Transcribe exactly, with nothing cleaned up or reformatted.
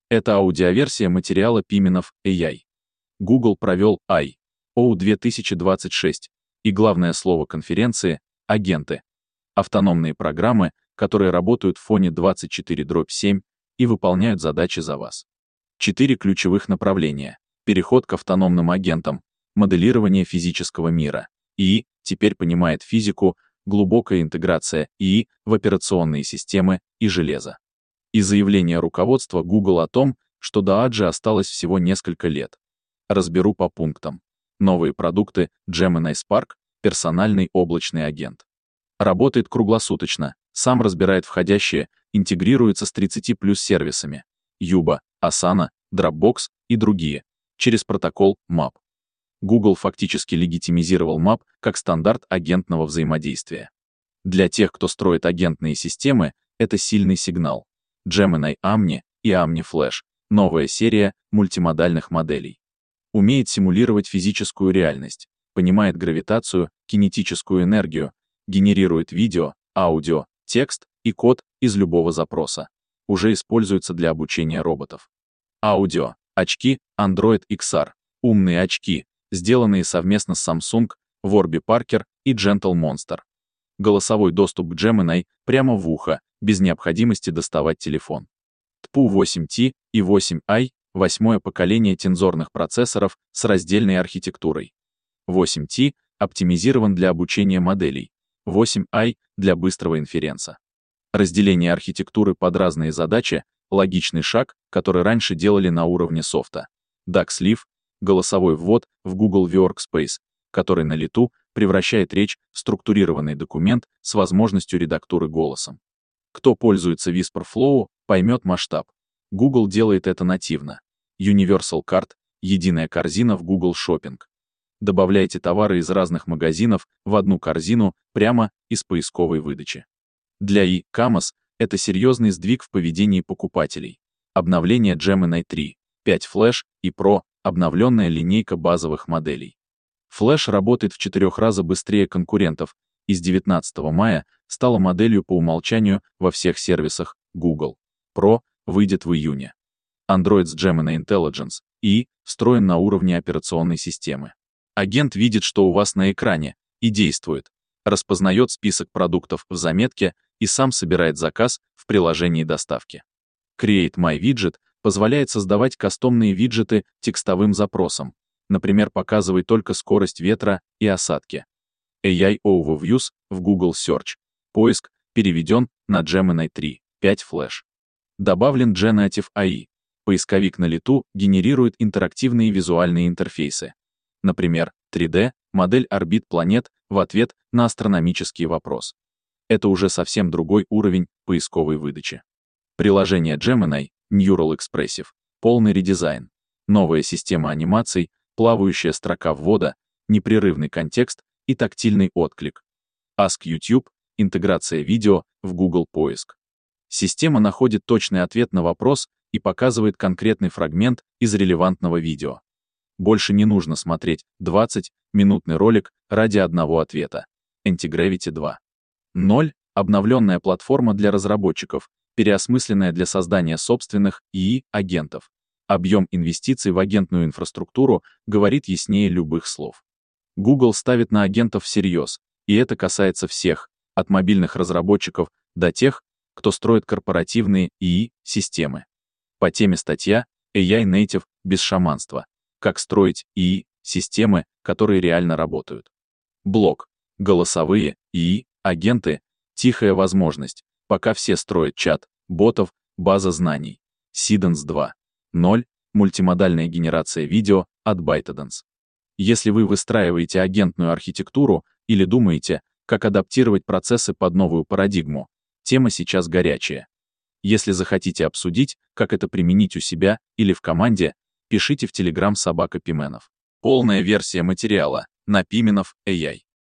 Это аудиоверсия материала Пименов эй ай. Google провел ай о две тысячи двадцать шесть, и главное слово конференции — агенты. Автономные программы, которые работают в фоне двадцать четыре дробь семь и выполняют задачи за вас. Четыре ключевых направления. Переход к автономным агентам, моделирование физического мира. ИИ теперь понимает физику, глубокая интеграция ИИ в операционные системы и железо. И заявление руководства Google о том, что до Аджи осталось всего несколько лет. Разберу по пунктам. Новые продукты Gemini Spark, персональный облачный агент. Работает круглосуточно, сам разбирает входящие, интегрируется с тридцатью плюс сервисами. Yuba, Asana, Dropbox и другие. Через протокол мэп. Google фактически легитимизировал мэп как стандарт агентного взаимодействия. Для тех, кто строит агентные системы, это сильный сигнал. Gemini Omni и Omni Flash — новая серия мультимодальных моделей. Умеет симулировать физическую реальность, понимает гравитацию, кинетическую энергию, генерирует видео, аудио, текст и код из любого запроса. Уже используется для обучения роботов. Аудио. Очки Android икс ар. Умные очки, сделанные совместно с Samsung, Warby Parker и Gentle Monster. Голосовой доступ к Gemini прямо в ухо, без необходимости доставать телефон. ти пи ю восемь ти и восемь ай — восьмое поколение тензорных процессоров с раздельной архитектурой. восемь ти оптимизирован для обучения моделей, восемь ай — для быстрого инференса. Разделение архитектуры под разные задачи — логичный шаг, который раньше делали на уровне софта. DuckSleeve — голосовой ввод в Google Workspace, который на лету превращает речь в структурированный документ с возможностью редактуры голосом. Кто пользуется WhisperFlow, поймет масштаб. Google делает это нативно. Universal Cart — единая корзина в Google Shopping. Добавляйте товары из разных магазинов в одну корзину прямо из поисковой выдачи. Для e-commerce это серьезный сдвиг в поведении покупателей. Обновление Gemini три, пять Flash и Pro, обновленная линейка базовых моделей. Flash работает в четырех раза быстрее конкурентов и с девятнадцатого мая стала моделью по умолчанию во всех сервисах Google. Pro выйдет в июне. Android с Gemini Intelligence и встроен на уровне операционной системы. Агент видит, что у вас на экране, и действует. Распознает список продуктов в заметке и сам собирает заказ в приложении доставки. Create My Widget позволяет создавать кастомные виджеты текстовым запросом. Например, показывай только скорость ветра и осадки. эй ай Overviews в Google Search. Поиск переведен на Gemini три, пять Flash. Добавлен Generative эй ай. Поисковик на лету генерирует интерактивные визуальные интерфейсы. Например, три дэ, модель орбит планет в ответ на астрономический вопрос. Это уже совсем другой уровень поисковой выдачи. Приложение Gemini, Neural Expressive, полный редизайн. Новая система анимаций, плавающая строка ввода, непрерывный контекст и тактильный отклик. Ask YouTube, интеграция видео в Google Поиск. Система находит точный ответ на вопрос и показывает конкретный фрагмент из релевантного видео. Больше не нужно смотреть двадцатиминутный ролик ради одного ответа. Antigravity два. ноль. Обновленная платформа для разработчиков, переосмысленная для создания собственных ИИ-агентов. Объем инвестиций в агентную инфраструктуру говорит яснее любых слов. Google ставит на агентов всерьез, и это касается всех, от мобильных разработчиков до тех, кто строит корпоративные ИИ-системы. По теме статья эй ай Native без шаманства. Как строить ИИ-системы, которые реально работают. Блог. Голосовые ИИ-агенты. Тихая возможность. Пока все строят чат, ботов, база знаний. Seedance два. ноль. Мультимодальная генерация видео от ByteDance. Если вы выстраиваете агентную архитектуру или думаете, как адаптировать процессы под новую парадигму, тема сейчас горячая. Если захотите обсудить, как это применить у себя или в команде, пишите в Telegram собака Пименов. Полная версия материала на Пименов эй ай.